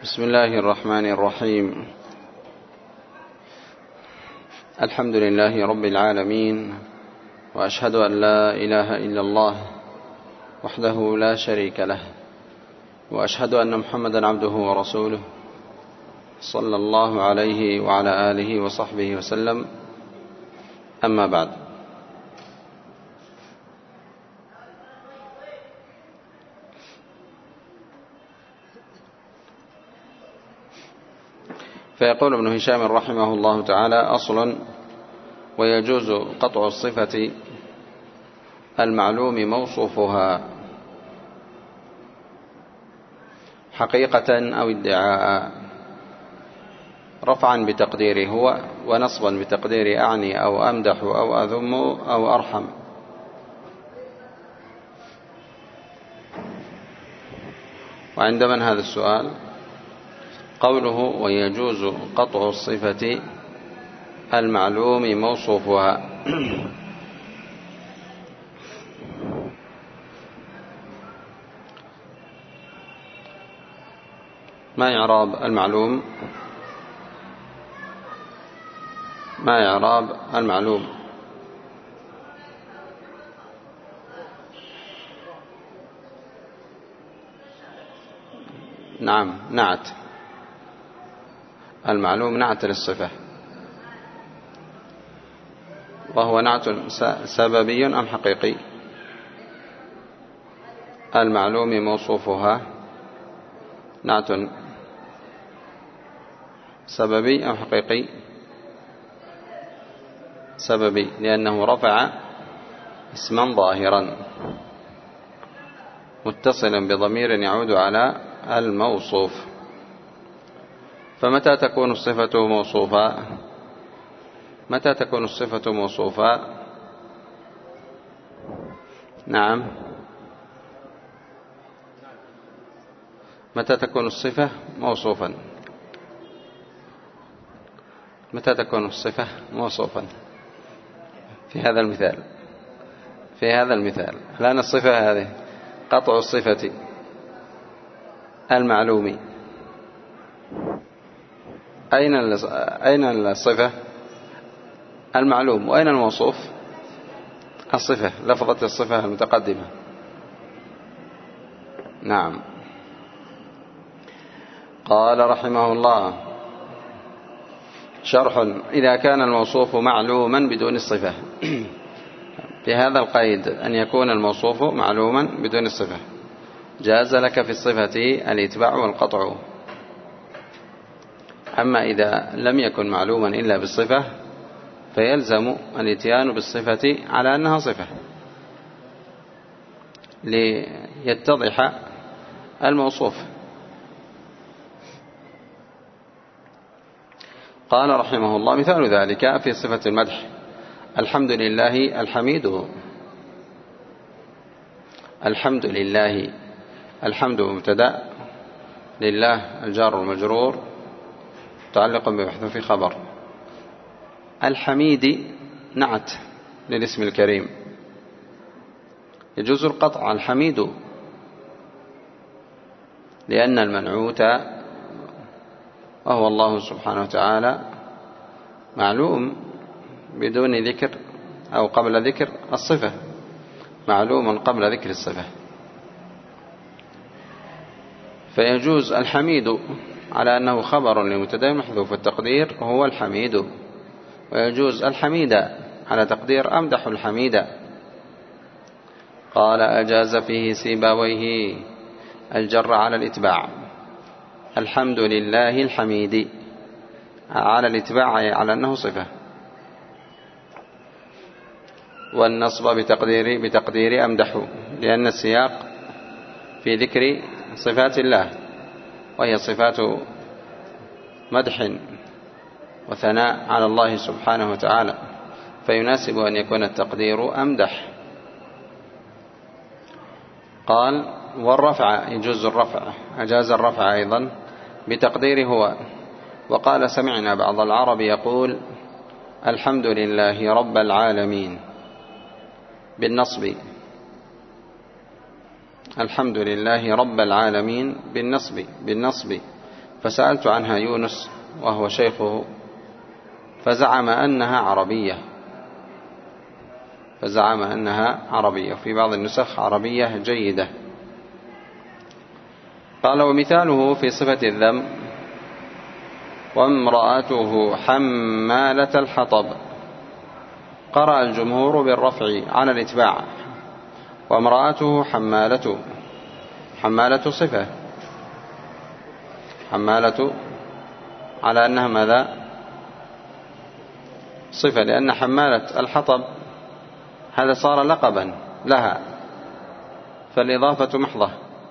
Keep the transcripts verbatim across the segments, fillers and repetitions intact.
بسم الله الرحمن الرحيم. الحمد لله رب العالمين، وأشهد أن لا إله إلا الله وحده لا شريك له، وأشهد أن محمدا عبده ورسوله صلى الله عليه وعلى آله وصحبه وسلم. أما بعد، فيقول ابن هشام رحمه الله تعالى: أصل: ويجوز قطع الصفة المعلوم موصوفها حقيقة أو ادعاء، رفعا بتقدير هو، ونصبا بتقدير أعني أو أمدح أو أذم أو أرحم. وعند من هذا السؤال؟ قوله: ويجوز قطع الصفة المعلوم موصوفها. ما إعراب المعلوم؟ ما إعراب المعلوم؟ نعم، نعت. المعلوم نعت للصفة، وهو نعت سببي أم حقيقي؟ المعلوم موصوفها نعت سببي أم حقيقي؟ سببي، لأنه رفع اسما ظاهرا متصلا بضمير يعود على الموصوف. فمتى تكون الصفة موصوفة؟ متى تكون الصفة موصوفة؟ نعم، متى تكون الصفة موصوفا؟ متى تكون الصفة موصوفا؟ في هذا المثال في هذا المثال الآن الصفة هذه قطع الصفة المعلوم، أين أين الصفة؟ المعلوم. وأين الموصوف؟ الصفة، لفظة الصفة المتقدمة. نعم. قال رحمه الله: شرح: إذا كان الموصوف معلوما بدون الصفة. بهذا القيد أن يكون الموصوف معلوما بدون الصفة، جاز لك في الصفة الاتباع والقطع. أما إذا لم يكن معلوما إلا بالصفة فيلزم الاتيان بالصفة على أنها صفة ليتضح الموصوف. قال رحمه الله: مثال ذلك في صفة المدح: الحمد لله الحميد. الحمد لله، الحمد مبتدأ، لله الجار والمجرور متعلق بمحذوف خبر. الحميد نعت للاسم الكريم، يجوز القطع الحميد، لأن المنعوت وهو الله سبحانه وتعالى معلوم بدون ذكر أو قبل ذكر الصفة، معلوم قبل ذكر الصفة، فيجوز الحميد على أنه خبر لمبتدأ محذوف التقدير وهو الحميد، ويجوز الحميد على تقدير أمدح الحميد. قال: أجاز فيه سيبويه الجر على الإتباع. الحمد لله الحميد على الإتباع على أنه صفة، والنصب بتقدير بتقدير أمدح، لأن السياق في ذكر صفات الله، وهي صفات مدح وثناء على الله سبحانه وتعالى، فيناسب أن يكون التقدير أمدح. قال: والرفع يجوز الرفع، أجاز الرفع أيضا بتقدير هو. وقال: سمعنا بعض العرب يقول: الحمد لله رب العالمين، بالنصب. الحمد لله رب العالمين بالنصب بالنصب فسألت عنها يونس وهو شيخه فزعم أنها عربية فزعم أنها عربية في بعض النسخ عربية جيدة. قال ومثاله في صفة الذم وامرأته حمالة الحطب قرأ الجمهور بالرفع على الإتباع، وامرأته حمالة حمالة صفة حمالة على أنها ماذا؟ صفة، لأن حمالة الحطب هذا صار لقبا لها، فالإضافة محضة.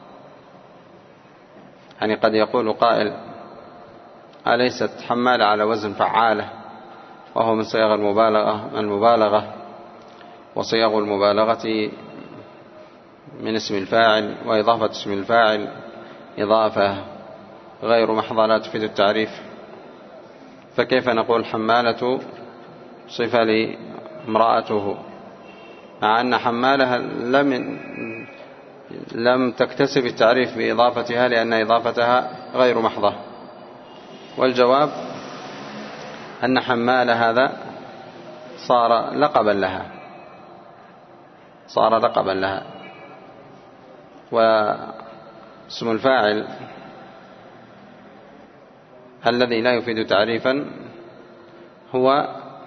يعني قد يقول قائل أليست حمالة على وزن فعالة، وهو من صيغ المبالغة المبالغة وصيغ المبالغة من اسم الفاعل، وإضافة اسم الفاعل إضافة غير محضة لا تفيد التعريف، فكيف نقول حمالة صفة لامرأته مع أن حمالها لم لم تكتسب التعريف بإضافتها لأن إضافتها غير محضة؟ والجواب أن حمال هذا صار لقبا لها صار لقبا لها واسم الفاعل الذي لا يفيد تعريفا هو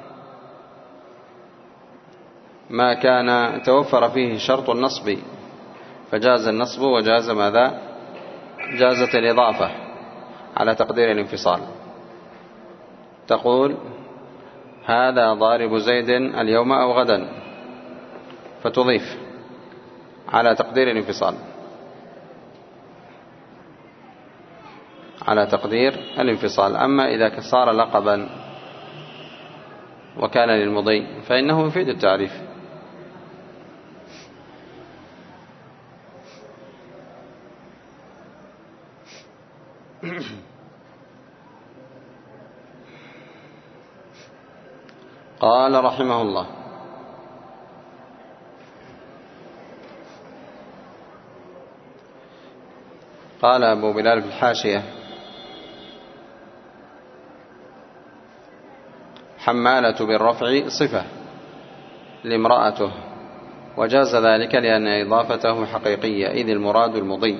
ما كان توفر فيه شرط النصب فجاز النصب وجاز ماذا؟ جازت الإضافة على تقدير الانفصال. تقول هذا ضارب زيد اليوم أو غدا، فتضيف على تقدير الانفصال على تقدير الانفصال. أما إذا صار لقبا وكان للمضي فإنه يفيد التعريف. قال رحمه الله قال أبو بلال في الحاشية حمالة بالرفع صفة لامرأته، وجاز ذلك لأن إضافته حقيقية إذ المراد المضي.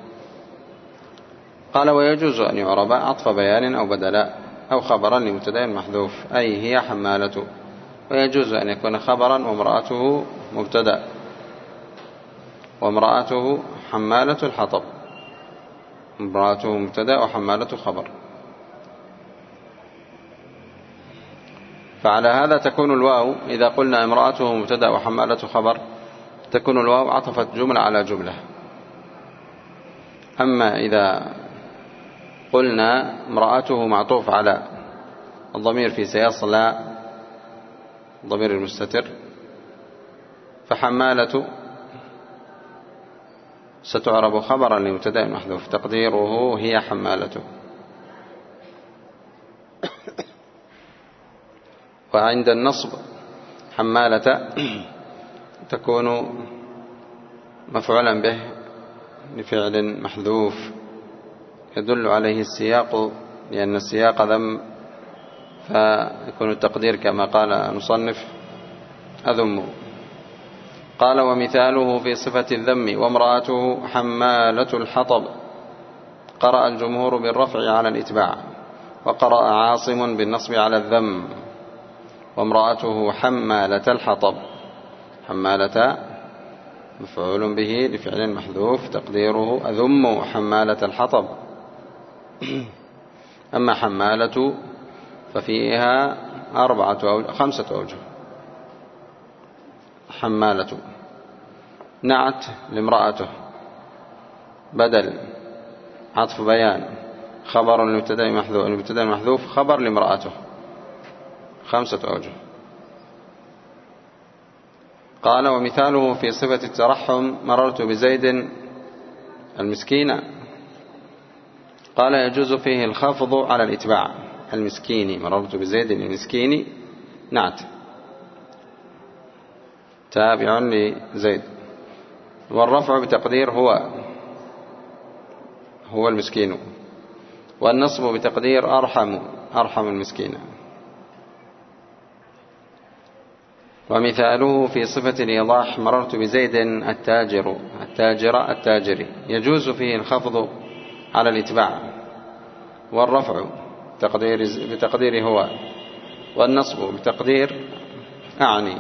قال ويجوز أن يعرب عطف بيان أو بدلا أو خبرا لمبتدأ محذوف، أي هي حمالة، ويجوز أن يكون خبرا وامرأته مبتدأ، وامرأته حمالة الحطب، امرأته مبتدأ وحمالة خبر. فعلى هذا تكون الواو إذا قلنا امرأته مبتدأ وحمالة خبر تكون الواو عطفت جملة على جملة. أما إذا قلنا امرأته معطوف على الضمير في سيصلى ضمير المستتر، فحمالة ستعرب خبرا لمبتدأ محذوف تقديره هي حمالته. وعند النصب حمالة تكون مفعولا به لفعل محذوف يدل عليه السياق، لأن السياق ذم، فيكون التقدير كما قال المصنف أذم. قال ومثاله في صفة الذم وامرأته حمالة الحطب قرأ الجمهور بالرفع على الإتباع، وقرأ عاصم بالنصب على الذم. وامرأته حمالة الحطب، حمالة مفعول به لفعل محذوف تقديره أذم حمالة الحطب. أما حمالة ففيها أربعة أو خمسة أوجه. حمالة نعت لامرأته بدل عطف بيان خبر للمبتدأ محذوف، المبتدأ محذوف خبر لامرأته، خمسة أوجه. قال ومثاله في صفة الترحم مررت بزيد المسكين قال يجوز فيه الخفض على الإتباع، المسكيني مررت بزيد المسكيني نعت تابع لزيد، والرفع بتقدير هو هو المسكين. والنصب بتقدير أرحم أرحم المسكين. ومثاله في صفة الإيضاح: مررت بزيد التاجر التاجر التاجري، يجوز فيه الخفض على الإتباع، والرفع بتقدير, بتقدير هو، والنصب بتقدير أعني.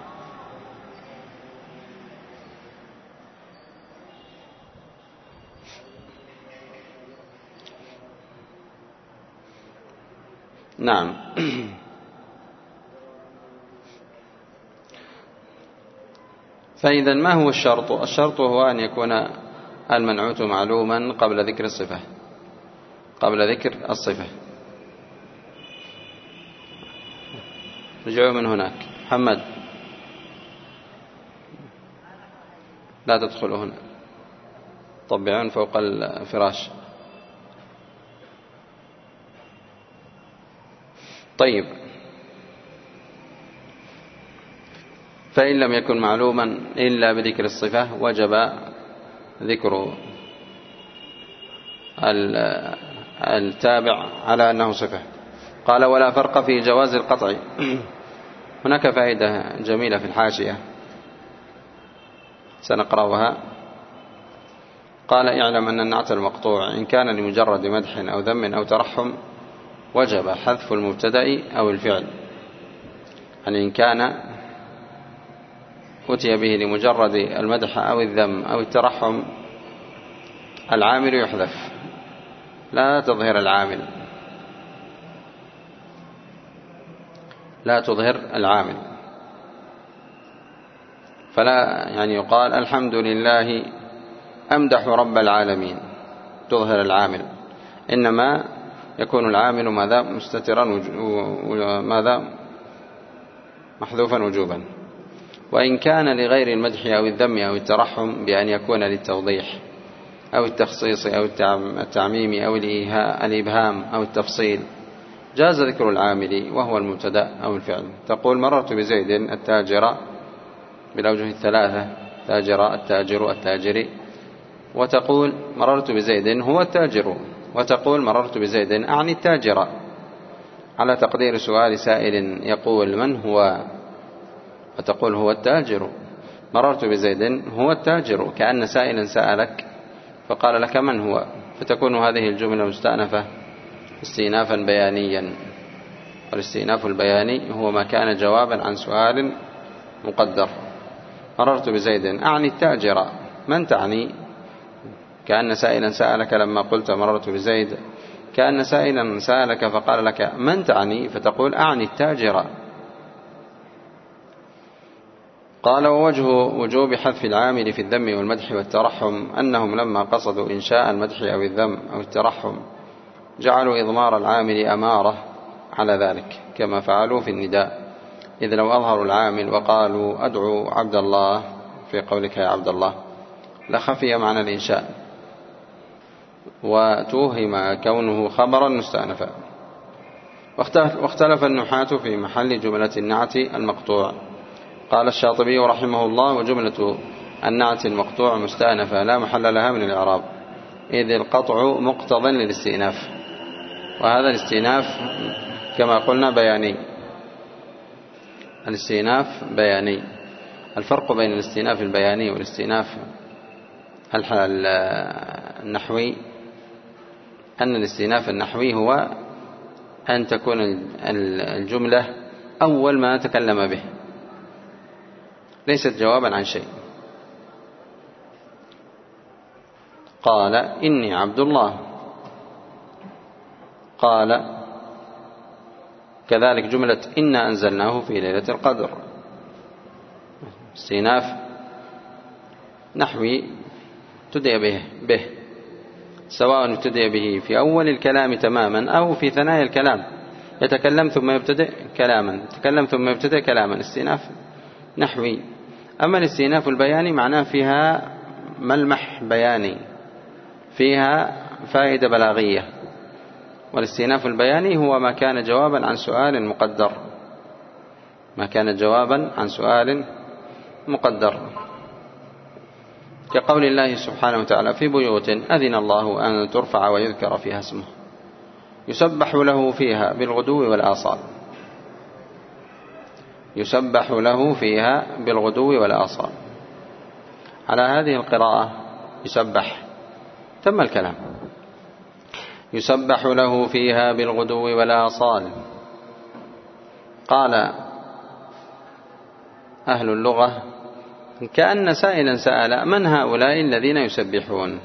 نعم. فإذا ما هو الشرط؟ الشرط هو أن يكون المنعوت معلوما قبل ذكر الصفة قبل ذكر الصفة. رجعوا من هناك. محمد لا تدخلوا هنا، طبعون فوق الفراش. طيب، فإن لم يكن معلوما إلا بذكر الصفة وجب ذكر التابع على أنه صفة. قال: ولا فرق في جواز القطع. هناك فائدة جميلة في الحاشية سنقرأها. قال: اعلم أن النعت المقطوع إن كان لمجرد مدح أو ذم أو ترحم وجب حذف المبتدأ أو الفعل. يعني إن كان أتي به لمجرد المدح أو الذم أو الترحم، العامل يحذف، لا تظهر العامل لا تظهر العامل فلا يعني يقال: الحمد لله أمدح رب العالمين، تظهر العامل. إنما يكون العامل ماذا مستترا وماذا محذوفا وجوبا. وإن كان لغير المدح أو الذم أو الترحم بأن يكون للتوضيح أو التخصيص أو التعميم أو الإبهام أو التفصيل، جاز ذكر العامل وهو المبتدأ أو الفعل. تقول: مررت بزيد التاجر بالأوجه الثلاثة: تاجر، التاجر، التاجري. وتقول: مررت بزيد هو التاجر. وتقول: مررت بزيد أعني التاجر، على تقدير سؤال سائل يقول: من هو؟ فتقول: هو التاجر. مررت بزيد هو التاجر، كأن سائلا سألك فقال لك: من هو؟ فتكون هذه الجملة مستأنفة استئنافا بيانيا. والاستئناف البياني هو ما كان جوابا عن سؤال مقدر. مررت بزيد أعني التاجر، من تعني؟ كأن سائلا سألك لما قلت مررت بزيد، كأن سائلا سألك فقال لك: من تعني؟ فتقول: أعني التاجر. قال: ووجه وجوب حذف العامل في الذم والمدح والترحم أنهم لما قصدوا إنشاء المدح أو الذم أو الترحم جعلوا إضمار العامل أمارة على ذلك، كما فعلوا في النداء. إذ لو أظهروا العامل وقالوا: أدعو عبد الله في قولك يا عبد الله، لخفي معنى الإنشاء وتوهم كونه خبرا مستأنفا. واختلف النحاة في محل جملة النعت المقطوع. قال الشاطبي رحمه الله: وجملة النعت المقطوع مستأنفة لا محل لها من الإعراب، إذ القطع مقتضى للاستئناف، وهذا الاستئناف كما قلنا بياني. الاستئناف بياني. الفرق بين الاستئناف البياني والاستئناف النحوي أن الاستئناف النحوي هو أن تكون الجملة أول ما تكلم به، ليست جوابا عن شيء. قال: إني عبد الله. قال كذلك جملة إنا أنزلناه في ليلة القدر، استئناف نحوي ابتدأ به به سواء ابتدأ به في أول الكلام تماما أو في ثنايا الكلام، يتكلم ثم يبتدئ كلاما، يتكلم ثم يبتدئ كلاما، استئناف نحوي. أما الاستئناف البياني معناه فيها ملمح بياني، فيها فائدة بلاغية. والاستئناف البياني هو ما كان جوابا عن سؤال مقدر، ما كان جوابا عن سؤال مقدر، كقول الله سبحانه وتعالى: في بيوت أذن الله أن ترفع ويذكر فيها اسمه. يسبح له فيها بالغدو والآصال، يسبح له فيها بالغدو والآصال. على هذه القراءة يسبح تم الكلام. يسبح له فيها بالغدو والآصال. قال أهل اللغة كأن سائلا سأل من هؤلاء الذين يسبحون،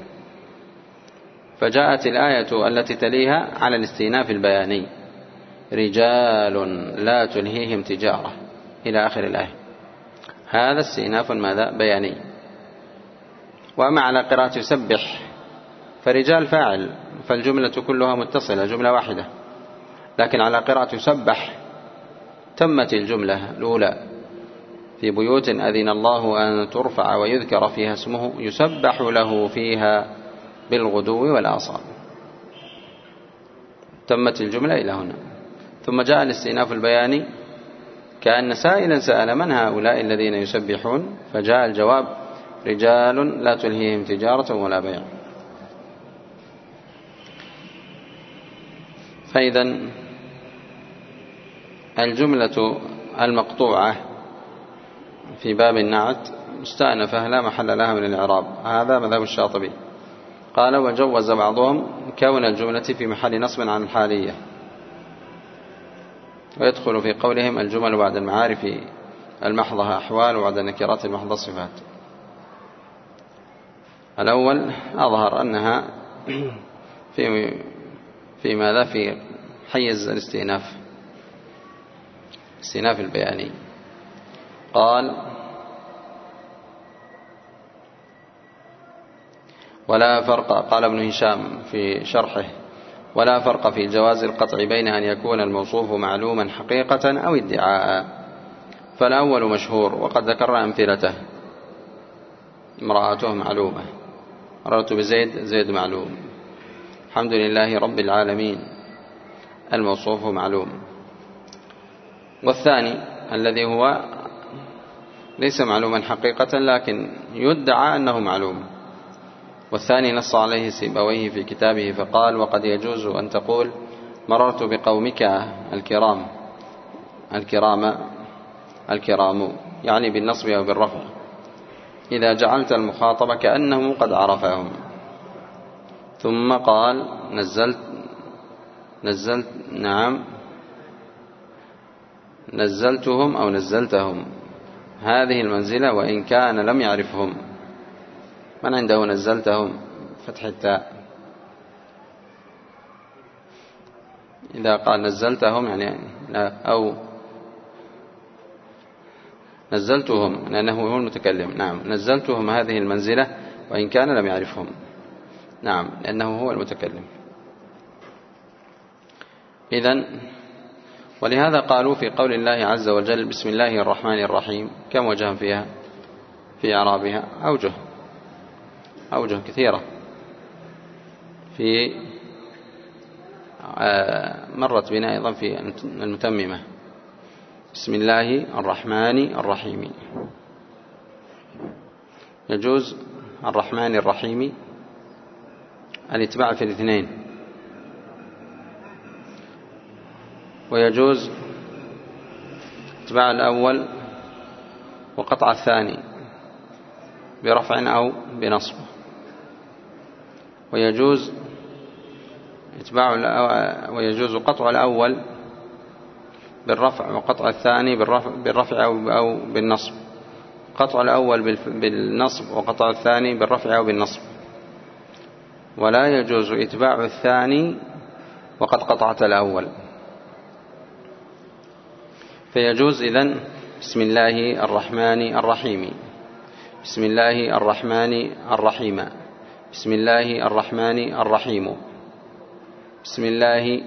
فجاءت الآية التي تليها على الاستئناف البياني: رجال لا تلهيهم تجارة إلى آخر الآية. هذا استئناف ماذا؟ بياني. وأما على قراءة يسبح فرجال فاعل، فالجملة كلها متصلة، جملة واحدة. لكن على قراءة يسبح تمت الجملة الأولى: في بيوت أذن الله أن ترفع ويذكر فيها اسمه يسبح له فيها بالغدو والآصال. تمت الجملة إلى هنا. ثم جاء الاستئناف البياني: كأن سائلا سأل من هؤلاء الذين يسبحون، فجاء الجواب: رجال لا تلهيهم تجارة ولا بيع. فإذا الجملة المقطوعة في باب النعت مستأنفة لا محل لها من الإعراب. هذا مذهب الشاطبي. قال: وجوز بعضهم كون الجملة في محل نصب عن الحالية، ويدخل في قولهم الجمل بعد المعارف المحضة أحوال وبعد النكرات المحضة صفات. الأول أظهر أنها في في ماذا؟ في حيز الاستئناف، استئناف البياني. قال: ولا فرق، قال ابن هشام في شرحه: ولا فرق في جواز القطع بين أن يكون الموصوف معلوما حقيقة أو ادعاء، فالأول مشهور وقد ذكرنا أمثلته: امرأته معلومة، مررت بزيد، زيد معلوم، الحمد لله رب العالمين، الموصوف معلوم. والثاني الذي هو ليس معلوما حقيقة لكن يدعى أنه معلوم، والثاني نص عليه سيبويه في كتابه فقال: وقد يجوز أن تقول مررت بقومك الكرام، الكرام الكرام يعني بالنصب أو بالرفع، إذا جعلت المخاطب كأنه قد عرفهم. ثم قال: نزلت نزلت نعم نزلتهم أو نزلتهم هذه المنزلة وإن كان لم يعرفهم. من عنده نزلتهم فتح التاء؟ إذا قال نزلتهم يعني أو نزلتهم لأنه هو المتكلم. نعم، نزلتهم هذه المنزلة وإن كان لم يعرفهم. نعم، لأنه هو المتكلم. إذن ولهذا قالوا في قول الله عز وجل: بسم الله الرحمن الرحيم، كم وجها فيها في إعرابها؟ أوجه أوجه كثيرة. في مرت بنا أيضا في المتممة: بسم الله الرحمن الرحيم. يجوز الرحمن الرحيم الاتباع في الاثنين، ويجوز اتباع الأول وقطع الثاني برفع أو بنصب، ويجوز اتباع ويجوز قطع الأول بالرفع وقطع الثاني بالرفع, بالرفع أو بالنصب، قطع الأول بالنصب وقطع الثاني بالرفع أو بالنصب. ولا يجوز اتباع الثاني وقد قطعت الأول. فيجوز إذن بسم الله الرحمن الرحيم، بسم الله الرحمن الرحيم، بسم الله الرحمن الرحيم، بسم الله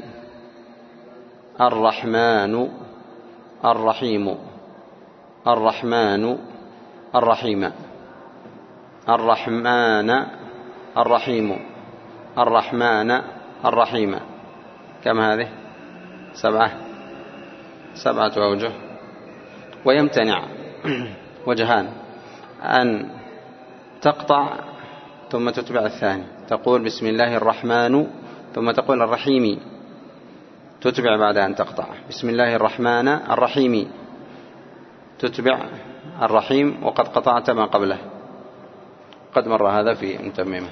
الرحمن الرحيم، الرحمن الرحيم، الرحمن الرحيم، الرحمن الرحيم. كم هذه؟ سبعة سبعة أوجه. ويمتنع وجهان: أن تقطع ثم تتبع الثاني، تقول بسم الله الرحمن ثم تقول الرحيم، تتبع بعد أن تقطع. بسم الله الرحمن الرحيم تتبع الرحيم وقد قطعت ما قبله، قد مر هذا في متممة.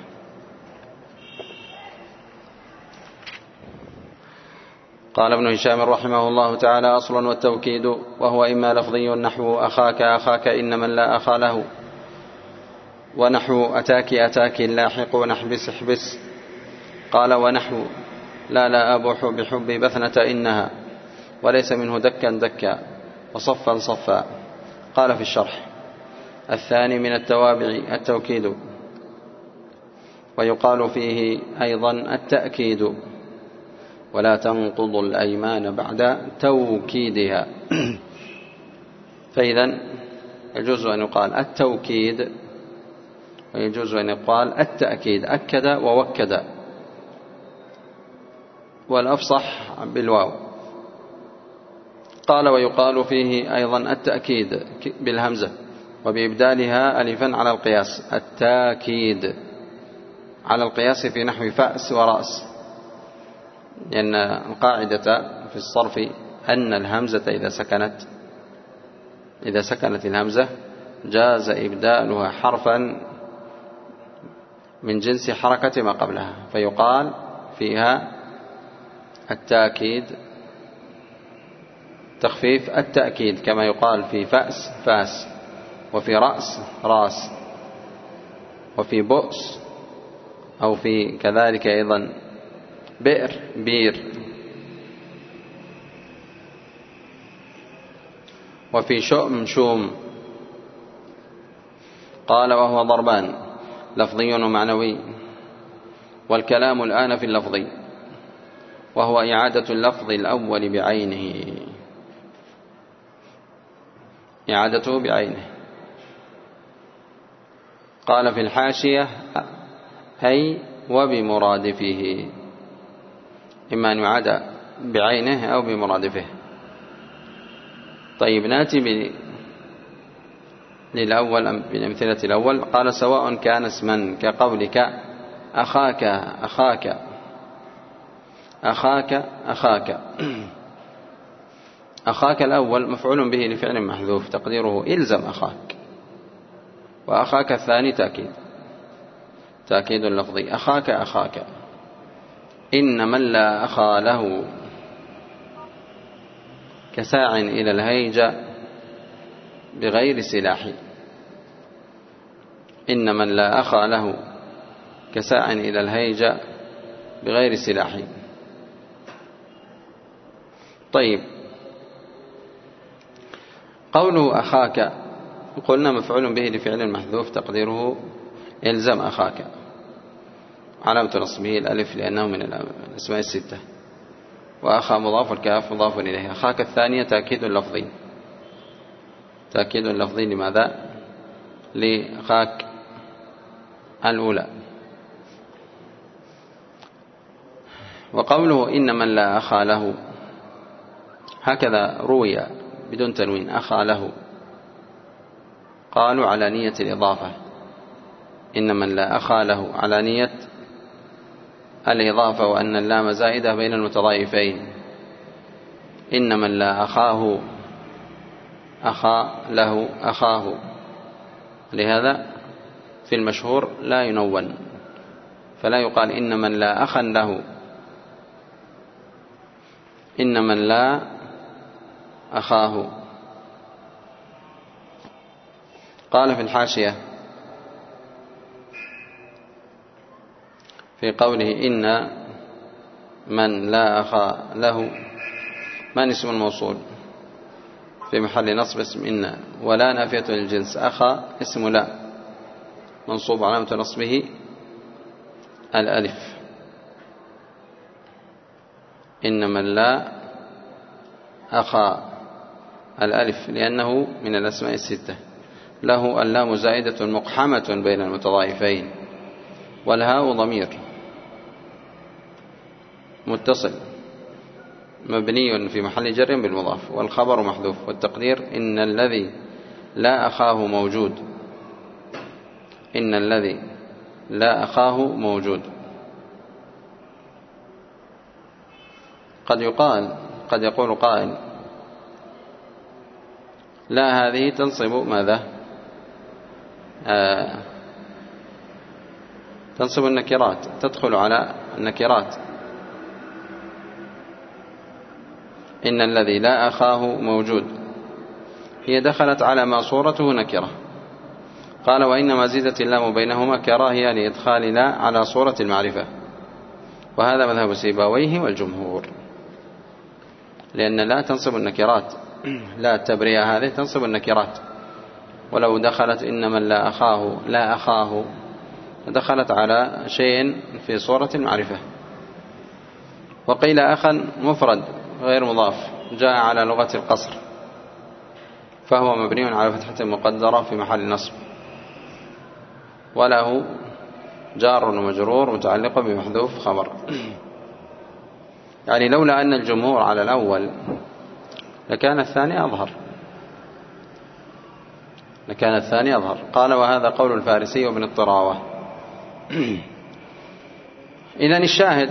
قال ابن هشام رحمه الله تعالى: أصل والتوكيد وهو إما لفظي نحو أخاك أخاك إن من لا أخا له، ونحو أتاك أتاك لاحق نحبس احبس. قال: ونحو لا لا أبوح بحبي بثنة إنها، وليس منه دكا دكا وصفا صفا. قال في الشرح: الثاني من التوابع التوكيد، ويقال فيه أيضا التأكيد، ولا تنقض الأيمان بعد توكيدها. فإذا يجوز أن يقال التوكيد ويجوز أن يقال التأكيد، أكد ووكد، والأفصح بالواو. قال: ويقال فيه أيضا التأكيد بالهمزة وبإبدالها ألفا على القياس، التاكيد على القياس في نحو فأس ورأس، لأن القاعدة في الصرف أن الهمزة إذا سكنت إذا سكنت الهمزة جاز إبدالها حرفا من جنس حركة ما قبلها، فيقال فيها التأكيد تخفيف التأكيد، كما يقال في فأس فاس، وفي رأس راس، وفي بؤس، أو في كذلك أيضا بئر بير، وفي شؤم شوم. قال: وهو ضربان، لفظي ومعنوي. والكلام الآن في اللفظي، وهو إعادة اللفظ الأول بعينه، إعادته بعينه. قال في الحاشية: أي وبمرادفه، إما أن يعاد بعينه أو بمرادفه. طيب، نأتي للأول بالأمثلة الأول. قال: سواء كان اسما كقولك أخاك أخاك أخاك أخاك. أخاك الأول مفعول به لفعل محذوف تقديره إلزم أخاك، وأخاك الثاني تأكيد تأكيد لفظي، أخاك أخاك إن من لا أخا له كساع إلى الهيجة بغير سلاح. إن من لا أخا له كساع إلى الهيجة بغير سلاح. طيب، قوله أخاك قلنا مفعول به لفعل محذوف تقديره إلزم أخاك، علامة نصبه الألف لأنه من الأسماء الستة، وأخا مضاف الكاف مضاف إليه. أخاك الثانية تأكيد لفظي تأكيد لفظي لماذا؟ لأخاك الأولى. وقوله إن من لا أخا له هكذا روي بدون تنوين، أخا له، قالوا على نية الإضافة. إن من لا أخا له على نية الإضافة، وأن اللام زائدة بين المتضايفين. إن من لا أخاه أخا له أخاه، لهذا في المشهور لا ينون، فلا يقال إن من لا أخا له، إن من لا أخاه. قال في الحاشية في قوله إن من لا أخا له، من اسم الموصول في محل نصب اسم إن، ولا نافية للجنس. أخا اسم لا منصوب علامة نصبه الألف. إن من لا أخا الألف لأنه من الأسماء الستة. له اللام زائدة مقحمة بين المتضايفين، والهاء ضمير متصل مبني في محل جر بالمضاف، والخبر محذوف، والتقدير إن الذي لا أخاه موجود. إن الذي لا أخاه موجود. قد يقال قد يقول قائل لا، هذه تنصب ماذا؟ آه تنصب النكرات، تدخل على النكرات. إن الذي لا أخاه موجود، هي دخلت على ما صورته نكرة. قال وإنما زيدت اللام بينهما كراهية لإدخال لا على صورة المعرفة، وهذا مذهب سيبويه والجمهور، لأن لا تنصب النكرات، لا التبرية هذه تنصب النكرات. ولو دخلت إن من لا أخاه لا أخاه دخلت على شيء في صورة المعرفة. وقيل أخا مفرد غير مضاف جاء على لغة القصر، فهو مبني على فتحة مقدرة في محل نصب، وله جار ومجرور متعلق بمحذوف خبر. يعني لولا أن الجمهور على الأول لكان الثاني أظهر، لكان الثاني أظهر. قال وهذا قول الفارسي وابن الطراوة. إذن الشاهد،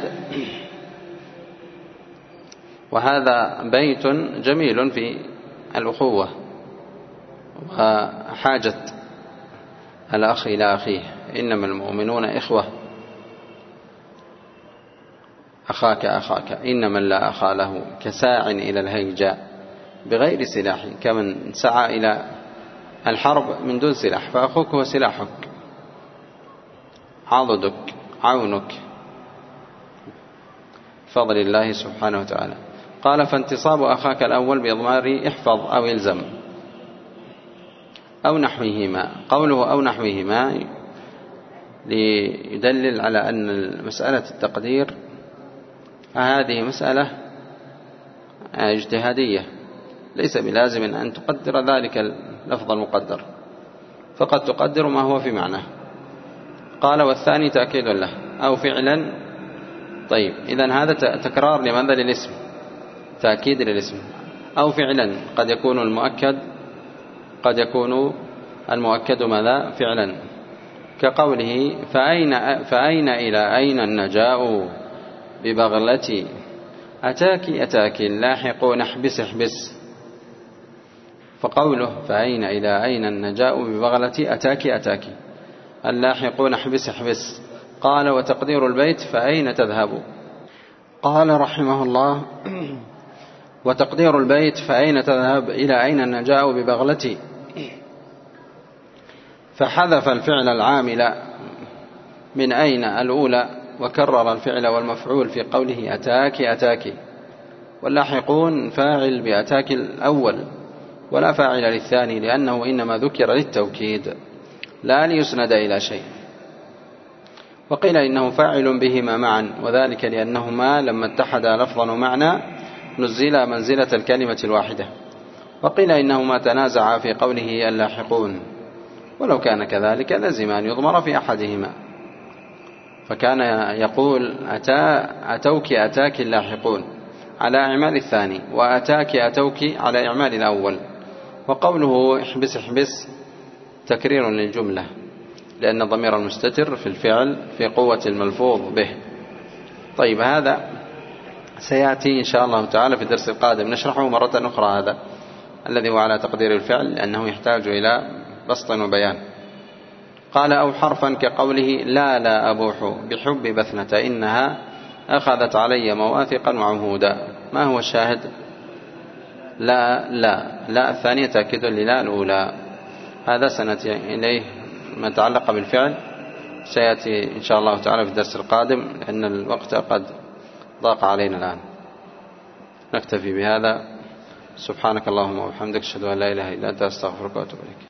وهذا بيت جميل في الأخوة وحاجة الأخ إلى أخيه، إنما المؤمنون إخوة، أخاك أخاك، إن من لا أخا له كساع إلى الهيجاء بغير سلاح، كمن سعى إلى الحرب من دون سلاح، فأخوك هو سلاحك، عضدك، عونك، فضل الله سبحانه وتعالى. قال فانتصاب أخاك الأول بإضمار احفظ أو يلزم أو نحوهما. قوله أو نحوهما ليدلل على أن مسألة التقدير هذه مسألة اجتهادية، ليس بلازم أن تقدر ذلك اللفظ المقدر، فقد تقدر ما هو في معناه. قال والثاني تأكيد له أو فعلا. طيب إذن هذا تكرار لماذا؟ للاسم، تأكيد للاسم. أو فعلا، قد يكون المؤكد قد يكون المؤكد ماذا؟ فعلا، كقوله فأين, فأين إلى أين النجاء ببغلتي أتاك أتاك اللاحقون احبس احبس. فقوله فأين إلى أين النجاء ببغلتي أتاك أتاك اللاحقون احبس احبس. قال وتقدير البيت فأين تذهب. قال رحمه الله وتقدير البيت فأين تذهب إلى أين النجاء ببغلتي، فحذف الفعل العامل من أين الأولى، وكرر الفعل والمفعول في قوله أتاك أتاك، واللاحقون فاعل بأتاك الأول ولا فاعل للثاني، لأنه إنما ذكر للتوكيد لا ليسند إلى شيء. وقيل إنه فاعل بهما معا، وذلك لأنهما لما اتحدا لفظا ومعنى نزل منزلة الكلمة الواحدة. وقيل إنهما تنازعا في قوله اللاحقون، ولو كان كذلك لزم أن يضمر في أحدهما، فكان يقول أتا أتوك أتاك اللاحقون على إعمال الثاني، وأتاك أتوك على إعمال الأول. وقوله احبس احبس تكرير للجملة، لأن ضمير المستتر في الفعل في قوة الملفوظ به. طيب هذا سيأتي إن شاء الله تعالى في الدرس القادم، نشرحه مرة أخرى هذا الذي هو على تقدير الفعل، لأنه يحتاج إلى بسط وبيان. قال أو حرفا كقوله لا لا أبوح بحب بثنة إنها أخذت علي مواثقا وعهودا. ما هو الشاهد؟ لا لا لا الثانية تأكيد للا الأولى. هذا سنأتي إليه ما تعلق بالفعل، سيأتي إن شاء الله تعالى في الدرس القادم، لأن الوقت قد ضاق علينا الآن. نكتفي بهذا. سبحانك اللهم وبحمدك، أشهد أن لا إله إلا أنت، أستغفرك وأتوب إليك.